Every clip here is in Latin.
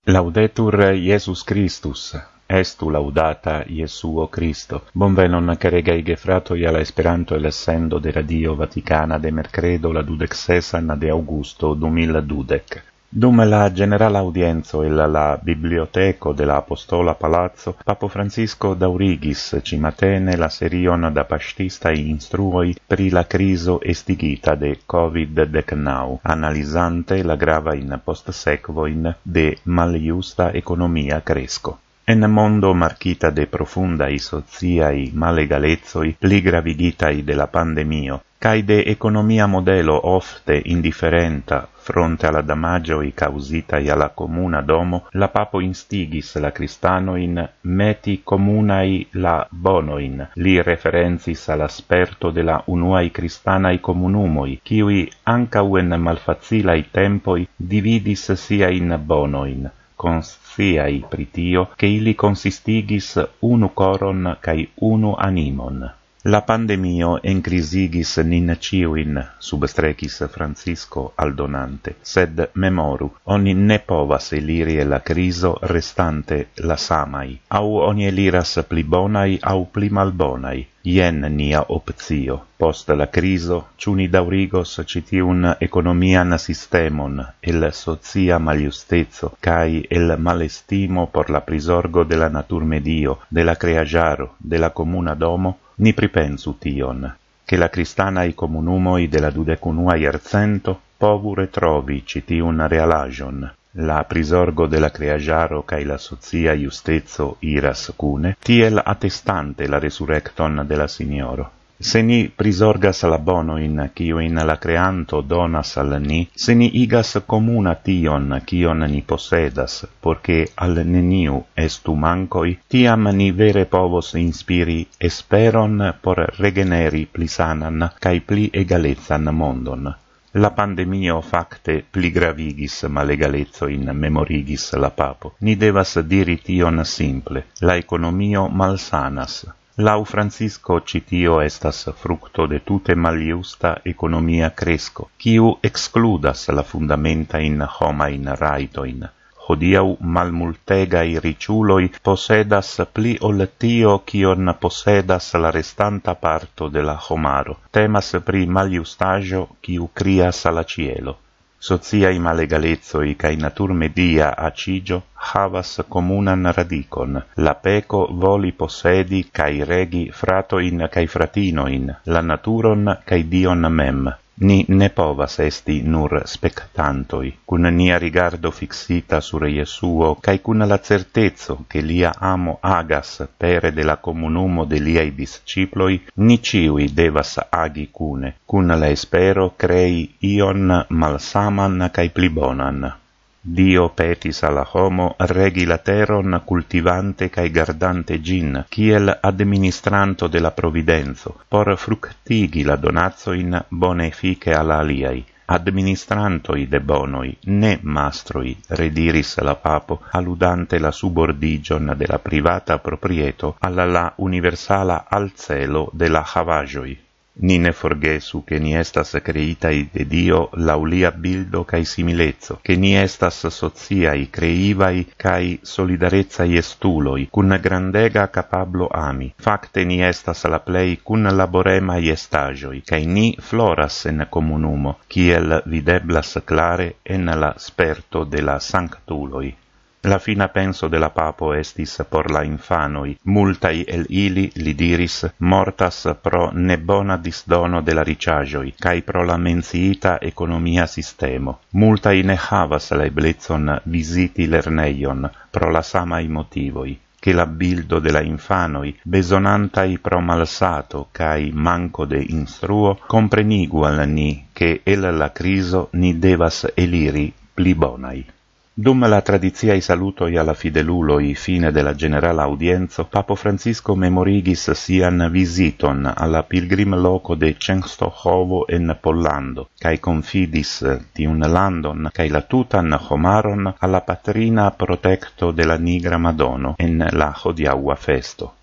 Laudetur Iesus Christus, estu laudata Iesuo Christo. Bonvenon caregai gefratoi alla Esperanto e l'essendo de Radio Vaticana de mercredo la 26 de Augusto 2012. Dum la generala audienzo e la biblioteco de la Apostola Palazzo, Papo Francisco daurigis cimatene la serion da pastistai instruoi pri la criso estigita de COVID-19, analisante la grava in post-sequoin de maljusta economia cresco. En mondo marchita de profundai sociai malegalezoi, pli gravigitai de la pandemio, cae de economia modelo ofte indifferenta fronte alla damagioi causitai alla comuna domo, la papo instigis la cristanoin meti comunai la bonoin, li referenzis all'asperto de la unuai cristanai comunumoi, kiui ancau en malfacilai tempoi dividis sia in bonoin, consciai pritio che illi consistigis unu coron cae unu animon. La pandemio encrisigis nin ciuin, substrecis Francisco aldonante, sed memoru, oni ne povas eliri la criso restante la samai, au oni eliras pli bonai au pli malbonai, ien nia optio. Post la criso, ciuni daurigos citiun economian sistemon, el socia maliustezo, cae el malestimo por la prisorgo de la natur medio, de la creagiaro, de la comuna domo, ni pripensu tion, che la cristanae comunumoi de la 21ª iarcento povure trovi citiun realagion, la prisorgo de la creagiaro cae la socia iustezo iras cune, tiel attestante la resurrecton de la Signoro. Se ni prisorgas la bonoin, quiuin la creanto donas al ni, se ni igas comuna tion, cion ni posedas, porce al neniu estu mancoi, tiam ni vere povos inspiri esperon por regeneri pli sanan, cae pli egalezan mondon. La pandemio facte pli gravigis malegalezzoin, memorigis la papo. Ni devas diri tion simple, la economio malsanas. Lau Francisco citio estas fructo de tute maljusta economia cresco, quiu excludas la fundamenta in homain raitoin. Hodiau malmultegai riciuloi posedas pli ol tio cion posedas la restanta parto de la homaro. Temas pri maljustaggio quiu crias alla cielo. Sociai malegalezzoi cae natur media acigio havas comunan radicon. La peco voli possedi cae regi fratoin cae fratinoin, la naturon cae Dion mem. Ni ne povas esti nur spectantoi, cun nia rigardo fixita sur Iesuo, cae cun la certezzo che lia amo agas pere de la comunumo de liai disciploi, ni ciui devas agi cune, cun la espero crei ion malsaman cae pli bonan. Dio petis alla homo regi la teron cultivante cae gardante gin, kiel administranto de la providenzo, por fructigi la donazzoin bonefice alla aliai. Administrantoi de bonoi, ne mastroi, rediris la papo, alludante la subordigion de la privata proprieto alla la universala alcelo de la havagioi. Ni ne forgesu che ni estas creitai de Dio laulia bildo cae similezzo, che ni estas sociai, creivai cae solidarezai estuloi, cun grandega capablo ami. Facte ni estas la plei cun laboremai estagioi, cae ni floras en comunumo, kiel videblas clare en la sperto de la sanctuloi. La fina penso de la papo estis por la infanoi. Multai el ili, li diris, mortas pro nebona disdono de la riĉaĵoj, kaj pro la menciita economia sistemo. Multai ne havas la eblecon visiti lerneion pro la samaj motivoj, che la bildo de la infanoi, besonantai pro malsato cae manco de instruo, comprenigu al ni, che el la criso ni devas eliri pli bonai. Dum la tradiziai salutoi alla fideluloi fine della generala audienzo, Papo Francisco memorigis sian visiton alla pilgrim loco de Częstochowo en Pollando, cae confidis tiun landon cae la tutan homaron alla patrina protecto de la Nigra Madono en la hodiaua festo.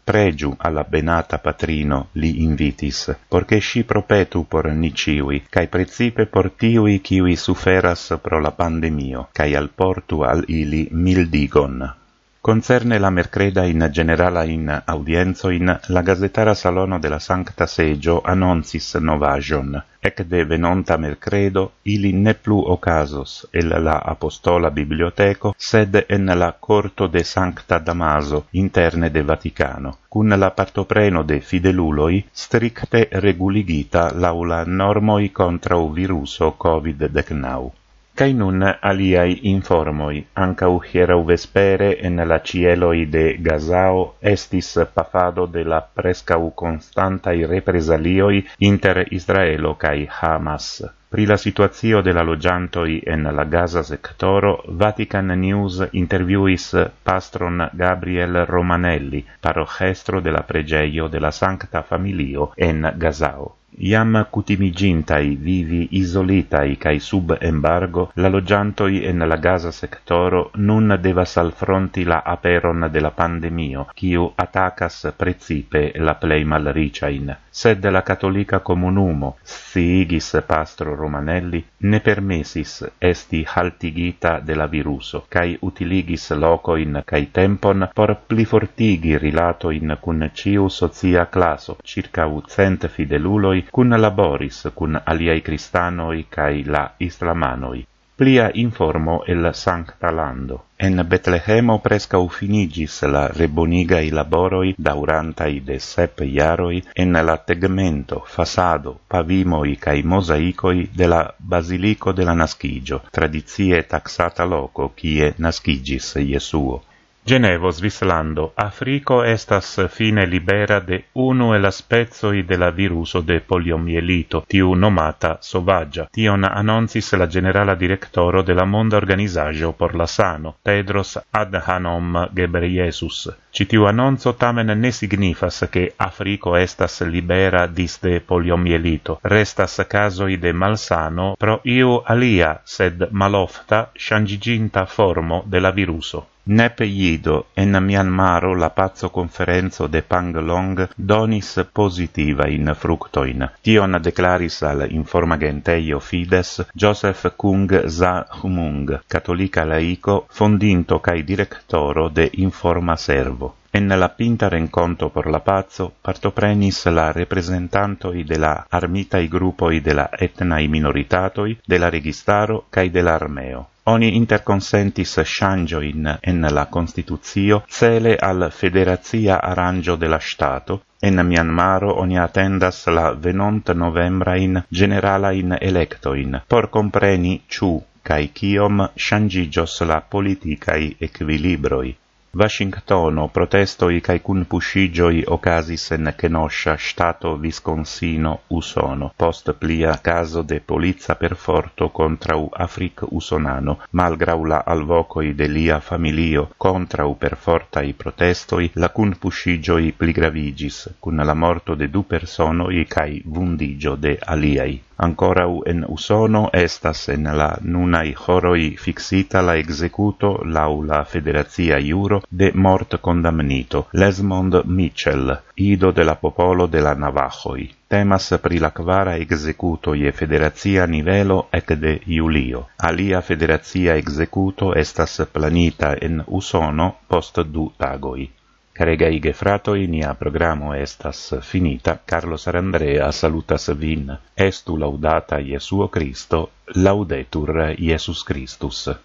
pregiu alla benata patrino li invitis, porche sci propetu por niciui, cae precipe por tiui ciui suferas pro la pandemio, cae alportu al ili mildigon. Concerne la mercreda in generala in audienzoin, la gazetara salono de la Sancta Segio annoncis novajon. Ec de venonta mercredo, ili ne plu ocasos el la apostola biblioteco, sed en la corto de Sancta Damaso, interne de Vaticano, cun la partopreno de fideluloi stricte reguligita laula normoi contra o viruso COVID-19. Cai nun aliai informoi, ancau hierau vespere en la cieloi de Gazao estis pafado de la prescau constantai represalioi inter Israelo cae Hamas. Pri la situazio de la logiantoi en la Gaza sectoro, Vatican News interviuis pastron Gabriel Romanelli, parochestro de la pregeio de la Sancta Familio en Gazao. Iam cutimigintai vivi isolitai cae sub embargo, la logiantoi en la Gaza sectoro nun devas alfronti la aperon de la pandemio, quiu atacas precipe la plei malriciain. Sed la cattolica comunumo, sciigis pastro Romanelli, ne permesis esti haltigita de la viruso, cae utiligis locoin cae tempon por plifortigi rilatoin cun ciu socia classo, circa 100 fideluloi, cun laboris cun aliai cristanoi cae la islamanoi. Plia informo el Sancta Lando. En Betlehemo prescau finigis la rebonigai laboroi daurantai de 7 jaroi en la tegmento, fasado, pavimoi cae mosaicoi de la Basilico de la Nascigio, tradizie taxata loco cie nascigis Iesuo. Genevo, Svislando, Africo estas fine libera de unu el spezoi de la viruso de poliomielito, tiu nomata sovagia. Tion annoncis la generala directoro de la Monda Organizajo por la Sano, Tedros Adhanom Ghebreyesus. Citiu annonzo tamen ne signifas che Africo estas libera disde poliomielito. Restas casoi de malsano pro iu alia, sed malofta, shangiginta formo de la viruso. Nep ido en Myanmaro la pazzo conferenzo de Panglong donis positiva in fructoin. Tion declaris al informagenteio Fides Joseph Kung Za Humung, cattolica laico, fondinto cae directoro de Informa Servo. En la pinta renconto por la pazzo partoprenis la representantoi de la armitai gruppoi de la etnai minoritatoi, de la registaro cae de la armeo. Oni interconsentis changioin en la Constituzio cele al federazia arrangio de la Stato. En Myanmaro oni attendas la venont novembrain generalain electoin, por compreni ciu cae ciom changigios la politicae equilibroi. Washingtono protestoi cae cunpuscigioi ocasis en Kenosha, stato Wisconsino, Usono, post plia caso de polizia per forto contrau Afric usonano, malgrau la alvocoi de lia familio contrau per fortai protestoi, la cunpuscigioi pligravigis, cun la morto de 2 personoi cae vundigio de aliai. Ancorau en Usono estas en la nunai horoi fixita la executo lau la federazia iuro de mort condamnito, Lesmond Mitchell, ido de la popolo de la Navajoi. Temas pri la quara executo je federazia nivelo ec de Julio. Alia federazia executo estas planita en Usono post 2 tagoi. Caregai gefratoi, nia programo estas finita. Carlos Arandrea salutas vin. Estu laudata Iesuo Christo, laudetur Iesus Christus.